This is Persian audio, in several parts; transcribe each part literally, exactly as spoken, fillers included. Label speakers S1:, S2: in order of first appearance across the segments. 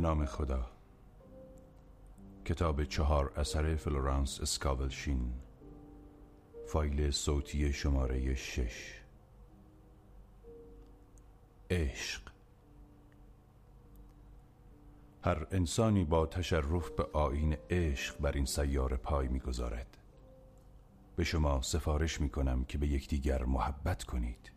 S1: نام خدا. کتاب چهار اثر فلورانس اسکاولشین، فایل صوتی شماره شش. عشق. هر انسانی با تشرف به آیین عشق بر این سیاره پای می‌گذارد. به شما سفارش می‌کنم که به یکدیگر محبت کنید.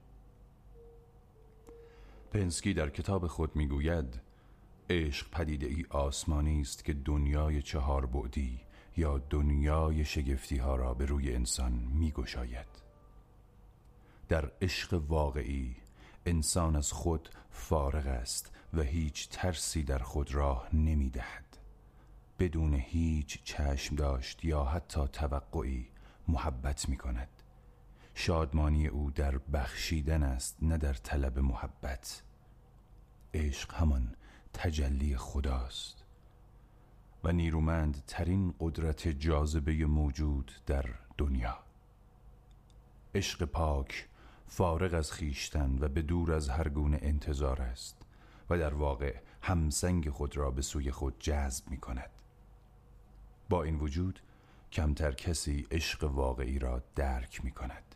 S1: پنسکی در کتاب خود می‌گوید عشق پدیده ای آسمانی است که دنیای چهار بعدی یا دنیای شگفتی ها را به روی انسان می گشاید. در عشق واقعی انسان از خود فارغ است و هیچ ترسی در خود راه نمی دهد. بدون هیچ چشم داشت یا حتی توقعی محبت می کند. شادمانی او در بخشیدن است، نه در طلب محبت. عشق همان تجلی خداست و نیرومند ترین قدرت جاذبه موجود در دنیا. عشق پاک فارغ از خیشتن و به دور از هر گونه انتظار است و در واقع همسنگ خود را به سوی خود جذب می کند. با این وجود کمتر کسی عشق واقعی را درک می کند.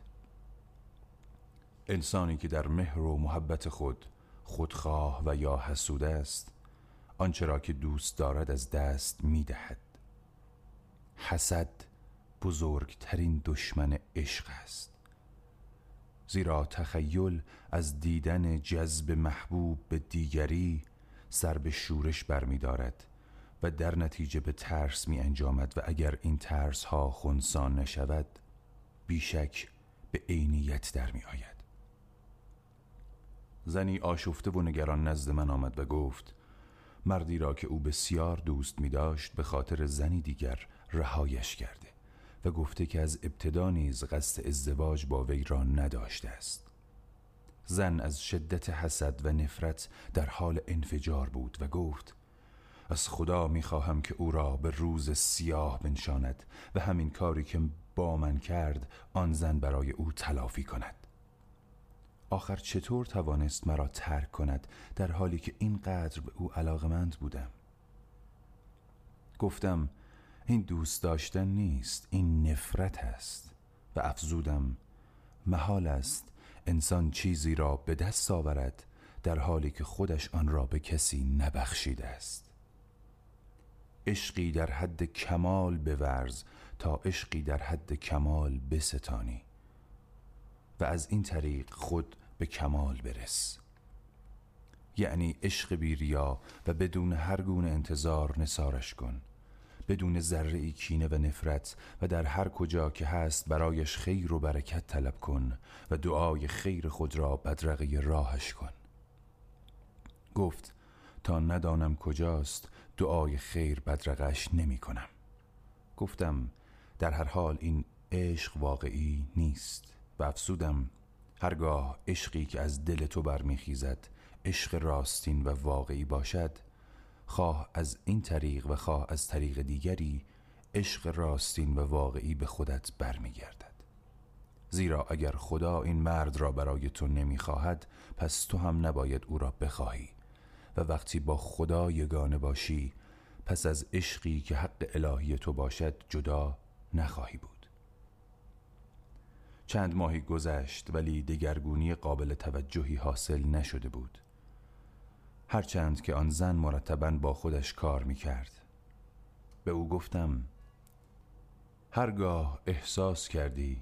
S1: انسانی که در مهر و محبت خود خودخواه و یا حسود است، آنچه را که دوست دارد از دست می دهد. حسد بزرگترین دشمن عشق است، زیرا تخیل از دیدن جذب محبوب به دیگری سر به شورش برمی دارد و در نتیجه به ترس می انجامد و اگر این ترس ها خنثی نشود بیشک به عینیت در می آید. زنی آشفته و نگران نزد من آمد و گفت مردی را که او بسیار دوست می داشت به خاطر زنی دیگر رهایش کرده و گفته که از ابتدا نیز قصد ازدواج با وی را نداشته است. زن از شدت حسد و نفرت در حال انفجار بود و گفت از خدا می خواهم که او را به روز سیاه بنشاند و همین کاری که با من کرد آن زن برای او تلافی کند. آخر چطور توانست مرا ترک کند در حالی که اینقدر به او علاقمند بودم؟ گفتم این دوست داشتن نیست، این نفرت است و افزودم محال است انسان چیزی را به دست آورد در حالی که خودش آن را به کسی نبخشیده است. عشقی در حد کمال بورز تا عشقی در حد کمال بستانی و از این طریق خود به کمال برس. یعنی عشق بی ریا و بدون هر گونه انتظار نثارش کن، بدون ذره‌ای کینه و نفرت، و در هر کجا که هست برایش خیر و برکت طلب کن و دعای خیر خود را بدرقه راهش کن. گفت تا ندانم کجاست دعای خیر بدرقه‌اش نمی کنم. گفتم در هر حال این عشق واقعی نیست و افزودم هرگاه عشقی که از دل تو برمیخیزد عشق راستین و واقعی باشد، خواه از این طریق و خواه از طریق دیگری عشق راستین و واقعی به خودت برمیگردد. زیرا اگر خدا این مرد را برای تو نمیخواهد پس تو هم نباید او را بخواهی و وقتی با خدا یگانه باشی پس از عشقی که حق الهی تو باشد جدا نخواهی بود. چند ماهی گذشت ولی دگرگونی قابل توجهی حاصل نشده بود، هرچند که آن زن مرتباً با خودش کار میکرد. به او گفتم هرگاه احساس کردی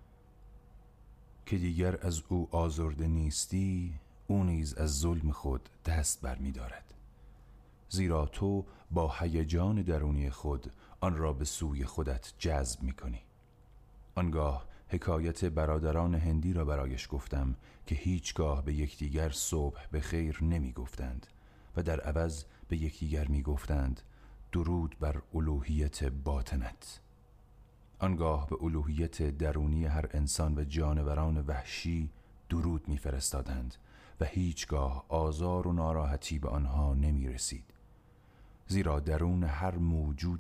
S1: که دیگر از او آزرده نیستی، او نیز از ظلم خود دست بر می دارد، زیرا تو با هیجان درونی خود آن را به سوی خودت جذب می کنی. آنگاه حکایت برادران هندی را برایش گفتم که هیچگاه به یکدیگر صبح به خیر نمی گفتند و در عوض به یکدیگر می گفتند درود بر الوهیت باطنت. آنگاه به الوهیت درونی هر انسان و جانوران وحشی درود می فرستادند و هیچگاه آزار و ناراحتی به آنها نمی رسید، زیرا درون هر موجود